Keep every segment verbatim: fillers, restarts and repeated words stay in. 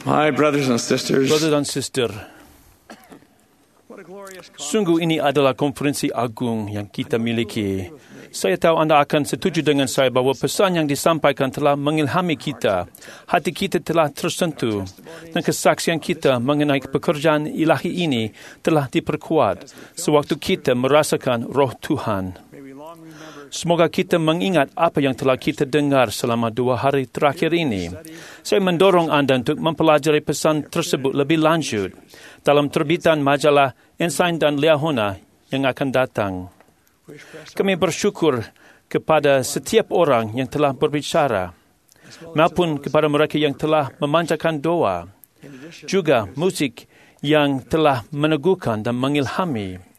My brothers and sisters, Brother dan sister, sungguh ini adalah konferensi agung yang kita miliki. Saya tahu anda akan setuju dengan saya bahawa pesan yang disampaikan telah mengilhami kita. Hati kita telah tersentuh dan kesaksian kita mengenai pekerjaan ilahi ini telah diperkuat sewaktu kita merasakan roh Tuhan. Semoga kita mengingat apa yang telah kita dengar selama dua hari terakhir ini. Saya mendorong anda untuk mempelajari pesan tersebut lebih lanjut dalam terbitan majalah Ensign dan Liahona yang akan datang. Kami bersyukur kepada setiap orang yang telah berbicara, maupun kepada mereka yang telah memanjatkan doa, juga musik yang telah meneguhkan dan mengilhami.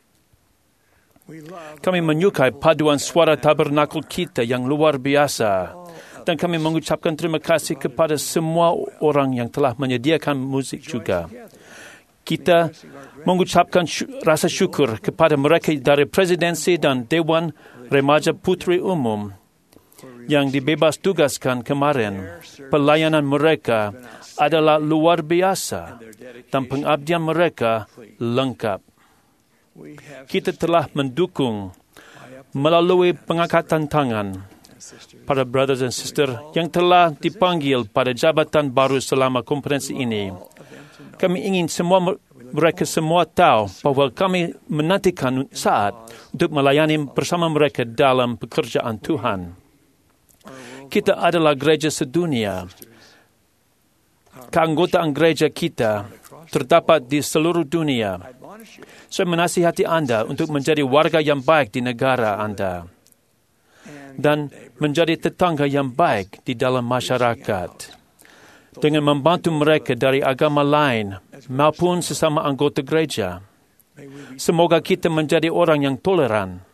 Kami menyukai paduan suara tabernakel kita yang luar biasa, dan kami mengucapkan terima kasih kepada semua orang yang telah menyediakan musik juga. Kita mengucapkan sy- rasa syukur kepada mereka dari Presidensi dan Dewan Remaja Putri Umum yang dibebas tugaskan kemarin. Pelayanan mereka adalah luar biasa dan pengabdian mereka lengkap. Kita telah mendukung melalui pengangkatan tangan para brothers and sisters yang telah dipanggil pada jabatan baru selama konferensi ini. Kami ingin semua mereka semua tahu bahawa kami menantikan saat untuk melayani bersama mereka dalam pekerjaan Tuhan. Kita adalah gereja sedunia. Keanggotaan gereja kita terdapat di seluruh dunia. Saya menasihati anda untuk menjadi warga yang baik di negara anda dan menjadi tetangga yang baik di dalam masyarakat dengan membantu mereka dari agama lain maupun sesama anggota gereja. Semoga kita menjadi orang yang toleran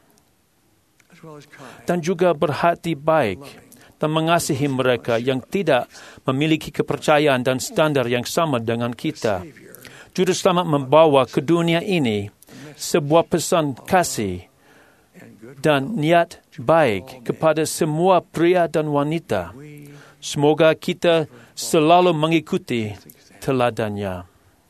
dan juga berhati baik dan mengasihi mereka yang tidak memiliki kepercayaan dan standar yang sama dengan kita. Juru Selamat membawa ke dunia ini sebuah pesan kasih dan niat baik kepada semua pria dan wanita. Semoga kita selalu mengikuti teladannya.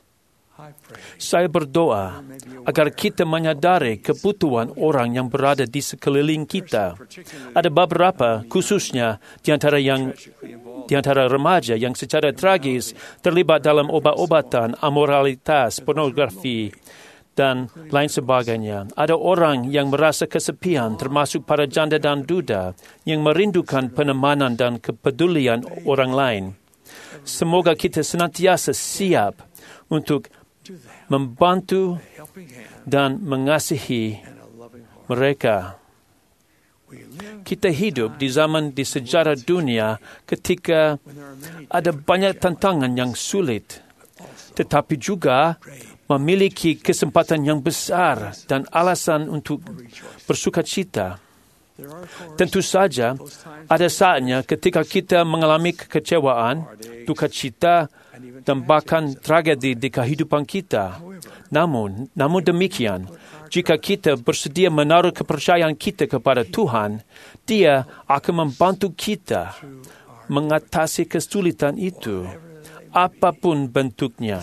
Saya berdoa agar kita menyadari kebutuhan orang yang berada di sekeliling kita. Ada beberapa, khususnya di antara yang di antara remaja yang secara tragis terlibat dalam obat-obatan, amoralitas, pornografi, dan lain sebagainya. Ada orang yang merasa kesepian, termasuk para janda dan duda, yang merindukan penemanan dan kepedulian orang lain. Semoga kita senantiasa siap untuk membantu dan mengasihi mereka. Kita hidup di zaman di sejarah dunia ketika ada banyak tantangan yang sulit, tetapi juga memiliki kesempatan yang besar dan alasan untuk bersukacita. Tentu saja, ada saatnya ketika kita mengalami kekecewaan, duka cita, dan bahkan tragedi di kehidupan kita. Namun, namun demikian, jika kita bersedia menaruh kepercayaan kita kepada Tuhan, Dia akan membantu kita mengatasi kesulitan itu, apapun bentuknya.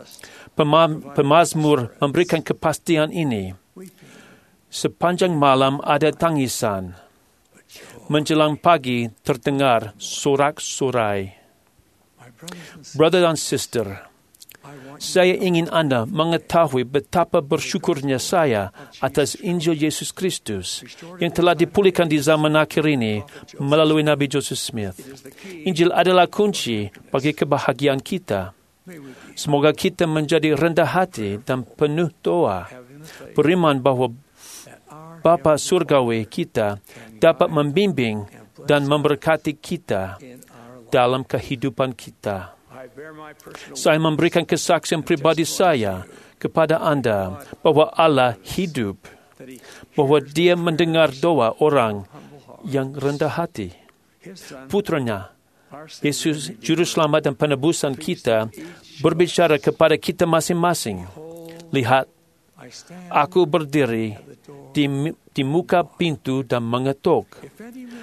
Pemazmur memberikan kepastian ini. Sepanjang malam ada tangisan. Menjelang pagi terdengar sorak-sorai. Brother dan sister, saya ingin anda mengetahui betapa bersyukurnya saya atas Injil Yesus Kristus yang telah dipulihkan di zaman akhir ini melalui Nabi Joseph Smith. Injil adalah kunci bagi kebahagiaan kita. Semoga kita menjadi rendah hati dan penuh doa, beriman bahawa Bapa Surgawi kita dapat membimbing dan memberkati kita dalam kehidupan kita. Saya memberikan kesaksian pribadi saya kepada anda bahawa Allah hidup, bahawa Dia mendengar doa orang yang rendah hati. Putranya, Yesus, Juru Selamat dan penebusan kita, berbicara kepada kita masing-masing. Lihat, aku berdiri di, di muka pintu dan mengetuk.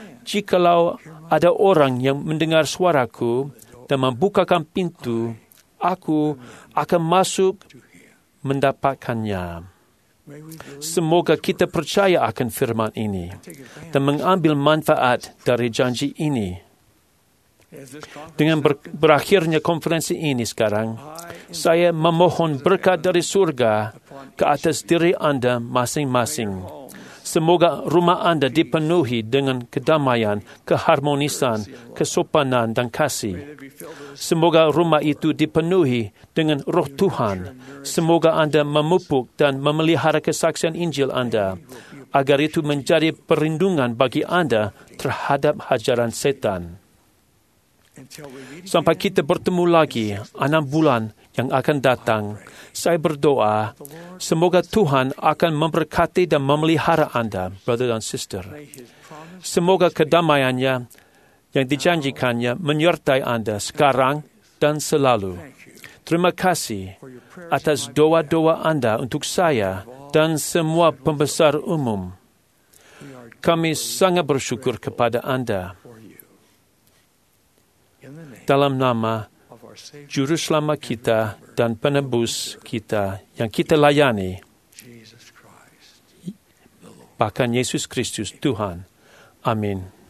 Jikalau ada orang yang mendengar suaraku dan membukakan pintu, aku akan masuk mendapatkannya. Semoga kita percaya akan firman ini dan mengambil manfaat dari janji ini. Dengan ber- berakhirnya konferensi ini sekarang, saya memohon berkat dari surga ke atas diri anda masing-masing. Semoga rumah anda dipenuhi dengan kedamaian, keharmonisan, kesopanan dan kasih. Semoga rumah itu dipenuhi dengan roh Tuhan. Semoga anda memupuk dan memelihara kesaksian Injil anda, agar itu menjadi perlindungan bagi anda terhadap hajaran setan. Sampai kita bertemu lagi enam bulan yang akan datang, saya berdoa, semoga Tuhan akan memberkati dan memelihara anda, brother dan sister. Semoga kedamaiannya yang dijanjikannya menyertai anda sekarang dan selalu. Terima kasih atas doa-doa anda untuk saya dan semua pembesar umum. Kami sangat bersyukur kepada anda. Dalam nama Juru Selamat kita dan Penebus kita yang kita layani, bahkan Yesus Kristus Tuhan. Amin.